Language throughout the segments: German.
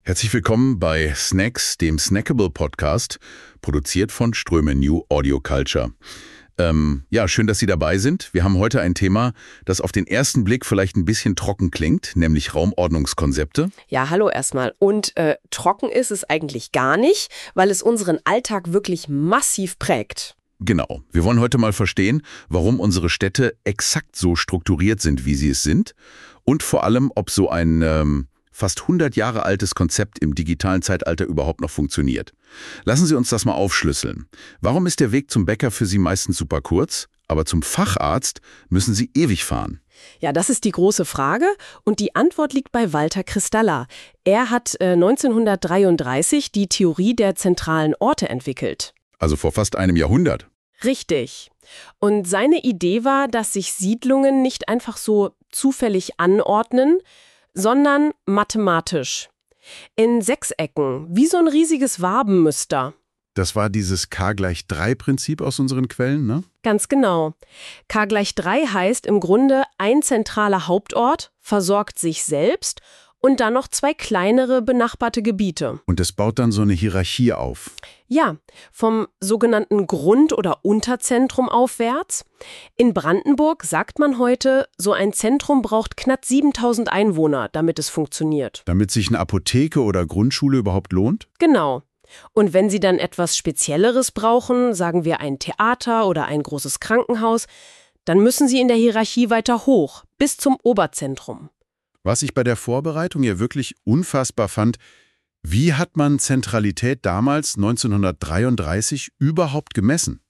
Herzlich willkommen bei Snacks, dem Snackable Podcast, produziert von Ströme New Audio Culture. Schön, dass Sie dabei sind. Wir haben heute ein Thema, das auf den ersten Blick vielleicht ein bisschen trocken klingt, nämlich Raumordnungskonzepte. Ja, hallo erstmal. Und trocken ist es eigentlich gar nicht, weil es unseren Alltag wirklich massiv prägt. Genau. Wir wollen heute mal verstehen, warum unsere Städte exakt so strukturiert sind, wie sie es sind. Und vor allem, ob so ein fast 100 Jahre altes Konzept im digitalen Zeitalter überhaupt noch funktioniert. Lassen Sie uns das mal aufschlüsseln. Warum ist der Weg zum Bäcker für Sie meistens super kurz, aber zum Facharzt müssen Sie ewig fahren? Ja, das ist die große Frage und die Antwort liegt bei Walter Kristalla. Er hat 1933 die Theorie der zentralen Orte entwickelt. Also vor fast einem Jahrhundert. Richtig. Und seine Idee war, dass sich Siedlungen nicht einfach so zufällig anordnen, sondern mathematisch. In Sechsecken, wie so ein riesiges Wabenmuster. Das war dieses K=3-Prinzip aus unseren Quellen, ne? Ganz genau. K=3 heißt im Grunde, ein zentraler Hauptort versorgt sich selbst und dann noch zwei kleinere benachbarte Gebiete. Und es baut dann so eine Hierarchie auf. Ja, vom sogenannten Grund- oder Unterzentrum aufwärts. In Brandenburg sagt man heute, so ein Zentrum braucht knapp 7000 Einwohner, damit es funktioniert. Damit sich eine Apotheke oder Grundschule überhaupt lohnt? Genau. Und wenn Sie dann etwas Spezielleres brauchen, sagen wir ein Theater oder ein großes Krankenhaus, dann müssen Sie in der Hierarchie weiter hoch, bis zum Oberzentrum. Was ich bei der Vorbereitung ja wirklich unfassbar fand, wie hat man Zentralität damals, 1933, überhaupt gemessen?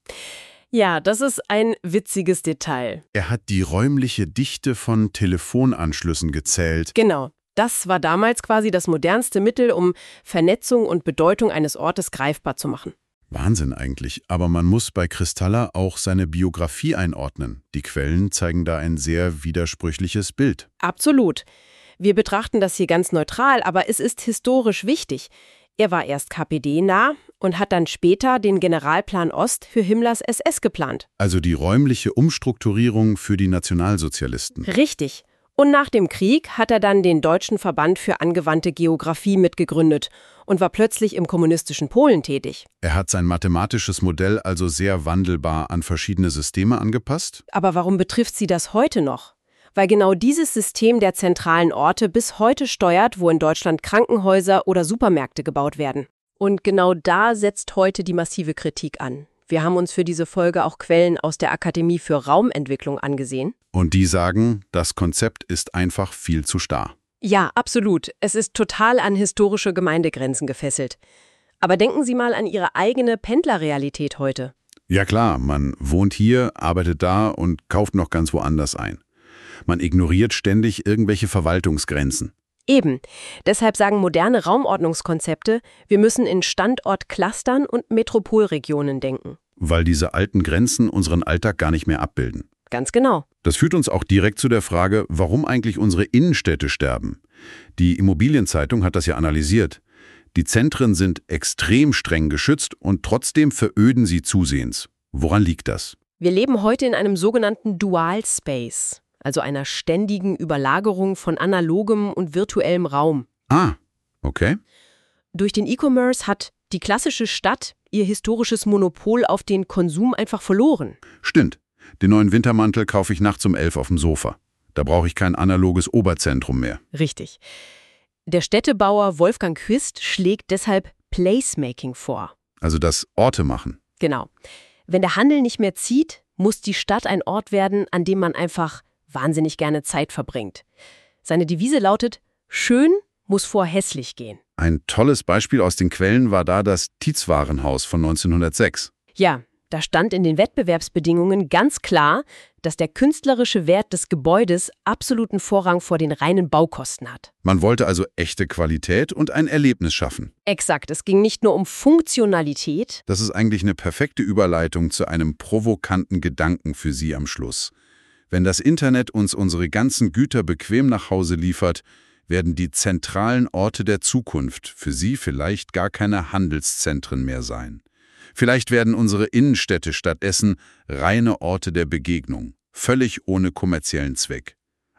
Ja, das ist ein witziges Detail. Er hat die räumliche Dichte von Telefonanschlüssen gezählt. Genau. Das war damals quasi das modernste Mittel, um Vernetzung und Bedeutung eines Ortes greifbar zu machen. Wahnsinn eigentlich. Aber man muss bei Kristalla auch seine Biografie einordnen. Die Quellen zeigen da ein sehr widersprüchliches Bild. Absolut. Wir betrachten das hier ganz neutral, aber es ist historisch wichtig. Er war erst KPD-nah und hat dann später den Generalplan Ost für Himmlers SS geplant. Also die räumliche Umstrukturierung für die Nationalsozialisten. Richtig. Und nach dem Krieg hat er dann den Deutschen Verband für angewandte Geographie mitgegründet und war plötzlich im kommunistischen Polen tätig. Er hat sein mathematisches Modell also sehr wandelbar an verschiedene Systeme angepasst? Aber warum betrifft Sie das heute noch? Weil genau dieses System der zentralen Orte bis heute steuert, wo in Deutschland Krankenhäuser oder Supermärkte gebaut werden. Und genau da setzt heute die massive Kritik an. Wir haben uns für diese Folge auch Quellen aus der Akademie für Raumentwicklung angesehen. Und die sagen, das Konzept ist einfach viel zu starr. Ja, absolut. Es ist total an historische Gemeindegrenzen gefesselt. Aber denken Sie mal an Ihre eigene Pendlerrealität heute. Ja klar, man wohnt hier, arbeitet da und kauft noch ganz woanders ein. Man ignoriert ständig irgendwelche Verwaltungsgrenzen. Eben. Deshalb sagen moderne Raumordnungskonzepte, wir müssen in Standortclustern und Metropolregionen denken. Weil diese alten Grenzen unseren Alltag gar nicht mehr abbilden. Ganz genau. Das führt uns auch direkt zu der Frage, warum eigentlich unsere Innenstädte sterben. Die Immobilienzeitung hat das ja analysiert. Die Zentren sind extrem streng geschützt und trotzdem veröden sie zusehends. Woran liegt das? Wir leben heute in einem sogenannten Dual Space, also einer ständigen Überlagerung von analogem und virtuellem Raum. Ah, okay. Durch den E-Commerce hat die klassische Stadt ihr historisches Monopol auf den Konsum einfach verloren. Stimmt. Den neuen Wintermantel kaufe ich nachts um 11 auf dem Sofa. Da brauche ich kein analoges Oberzentrum mehr. Richtig. Der Städtebauer Wolfgang Quist schlägt deshalb Placemaking vor. Also das Orte machen. Genau. Wenn der Handel nicht mehr zieht, muss die Stadt ein Ort werden, an dem man einfach wahnsinnig gerne Zeit verbringt. Seine Devise lautet, schön muss vor hässlich gehen. Ein tolles Beispiel aus den Quellen war da das Tietz-Warenhaus von 1906. Ja, da stand in den Wettbewerbsbedingungen ganz klar, dass der künstlerische Wert des Gebäudes absoluten Vorrang vor den reinen Baukosten hat. Man wollte also echte Qualität und ein Erlebnis schaffen. Exakt, es ging nicht nur um Funktionalität. Das ist eigentlich eine perfekte Überleitung zu einem provokanten Gedanken für Sie am Schluss. Wenn das Internet uns unsere ganzen Güter bequem nach Hause liefert, werden die zentralen Orte der Zukunft für Sie vielleicht gar keine Handelszentren mehr sein. Vielleicht werden unsere Innenstädte stattdessen reine Orte der Begegnung, völlig ohne kommerziellen Zweck.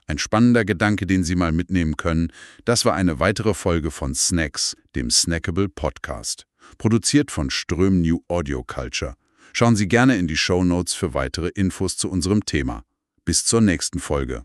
Ein spannender Gedanke, den Sie mal mitnehmen können. Das war eine weitere Folge von Snacks, dem Snackable Podcast. Produziert von Ström New Audio Culture. Schauen Sie gerne in die Shownotes für weitere Infos zu unserem Thema. Bis zur nächsten Folge.